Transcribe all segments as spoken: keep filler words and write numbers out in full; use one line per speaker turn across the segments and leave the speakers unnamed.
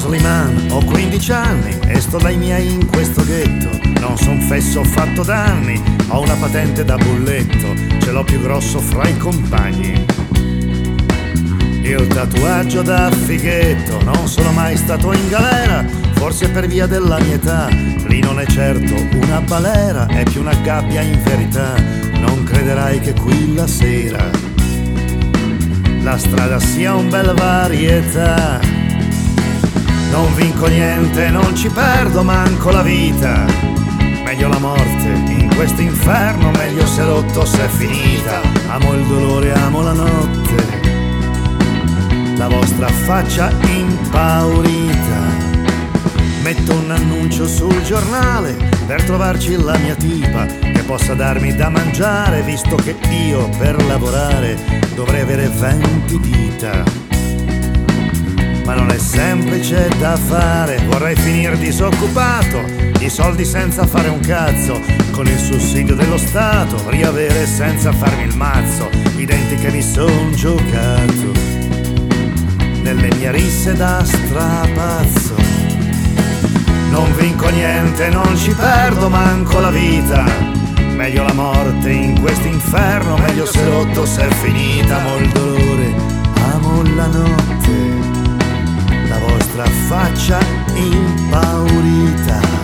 Suleiman, ho quindici anni e sto dai miei in questo ghetto. Non son fesso, ho fatto danni, ho una patente da bulletto, ce l'ho più grosso fra i compagni. Il tatuaggio da fighetto, non sono mai stato in galera, forse per via della mia età. Lì non è certo una balera, è più una gabbia in verità. Non crederai che qui la sera la strada sia un bel varietà. Non vinco niente, non ci perdo manco la vita. Meglio la morte in questo inferno, meglio se rotto se è finita. Amo il dolore, amo la notte, la vostra faccia impaurita. Metto un annuncio sul giornale per trovarci la mia tipa che possa darmi da mangiare, visto che io per lavorare dovrei avere venti dita. Ma non è semplice da fare, vorrei finire disoccupato, i soldi senza fare un cazzo, con il sussidio dello Stato, riavere senza farmi il mazzo, i denti che mi son giocato nelle mie risse da strapazzo. Non vinco niente, non ci perdo manco la vita. Meglio la morte in questo inferno, meglio se rotto se è finita. Amo il dolore, amo la notte, la vostra faccia impaurita.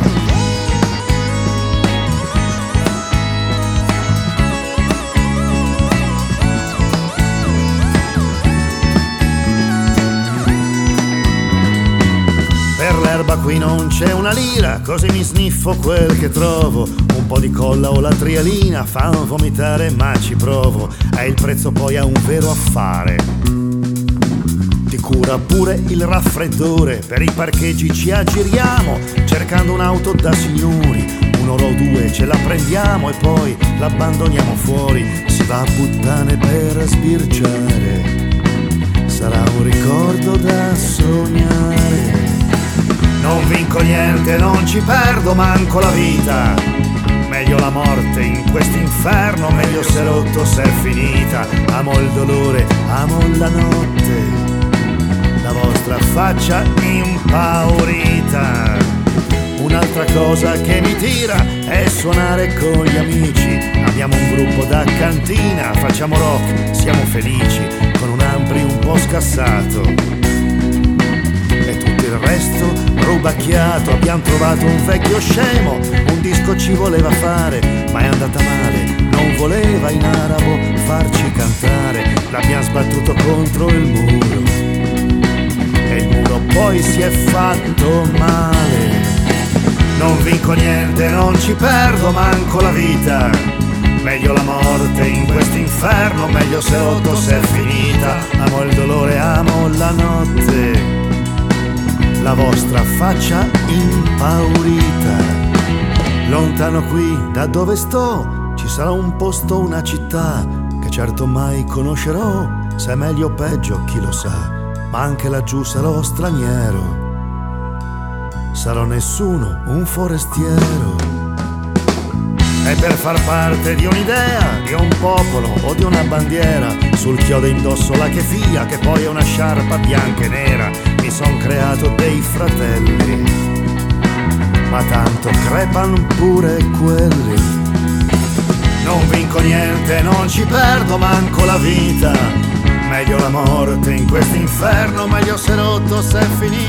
Per l'erba qui non c'è una lira, così mi sniffo quel che trovo. Un po' di colla o la trialina fanno vomitare ma ci provo. È il prezzo poi a un vero affare. Ti cura pure il raffreddore, per i parcheggi ci aggiriamo, cercando un'auto da signori. Un'ora o due ce la prendiamo e poi l'abbandoniamo fuori. Si va a puttane per sbirciare, sarà un ricordo da sognare. Non vinco niente, non ci perdo manco la vita. Meglio la morte in questo inferno, meglio se rotto se è finita. Amo il dolore, amo la notte, la vostra faccia impaurita. Un'altra cosa che mi tira è suonare con gli amici. Abbiamo un gruppo da cantina, facciamo rock, siamo felici, con un ampli un po' scassato. Il resto rubacchiato. Abbiamo trovato un vecchio scemo, un disco ci voleva fare, ma è andata male, non voleva in arabo farci cantare. L'abbiamo sbattuto contro il muro e il muro poi si è fatto male. Non vinco niente, non ci perdo manco la vita. Meglio la morte in questo inferno, meglio se rotto se è finita. Amo il dolore, amo la notte, la vostra faccia impaurita. Lontano qui da dove sto ci sarà un posto, una città che certo mai conoscerò. Se è meglio o peggio chi lo sa, ma anche laggiù sarò straniero, sarò nessuno, un forestiero. E per far parte di un'idea, di un popolo o di una bandiera, sul chiodo indosso la chefia che poi è una sciarpa bianca e nera. Mi son creato dei fratelli, ma tanto crepan pure quelli. Non vinco niente, non ci perdo manco la vita. Meglio la morte in questo inferno, meglio se rotto se è finito.